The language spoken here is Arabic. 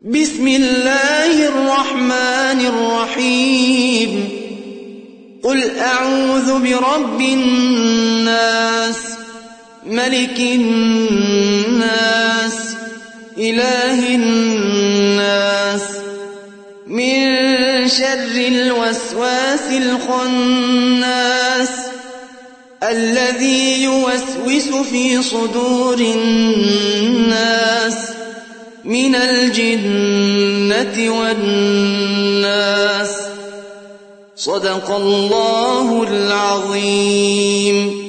بسم الله الرحمن الرحيم قل أعوذ برب الناس ملك الناس إله الناس من شر الوسواس الخناس الذي يوسوس في صدور الناس من الجنة والناس. صدق الله العظيم.